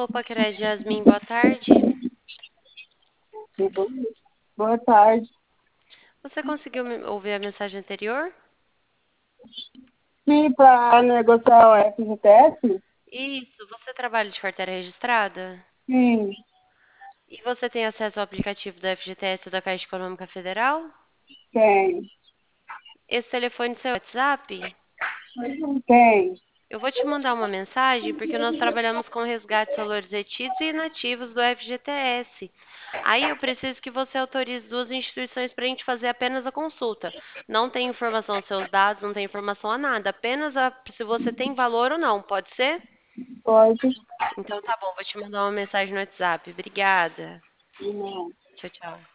Copacred, Yasmin, boa tarde. Boa tarde. Você conseguiu ouvir a mensagem anterior? Sim, para negociar o FGTS? Isso, você trabalha de carteira registrada? Sim, E você tem acesso ao aplicativo da FGTS da Caixa Econômica Federal? tem. Esse telefone é seu WhatsApp? Tem. Eu vou te mandar uma mensagem porque nós trabalhamos com resgates valores retidos e inativos do FGTS. Aí eu preciso que você autorize duas instituições para a gente fazer apenas a consulta. Não tem informação dos seus dados, não tem informação a nada, apenas se você tem valor ou não, pode ser? Pode. Então tá bom, vou te mandar uma mensagem no WhatsApp. Obrigada. Não. Tchau, tchau.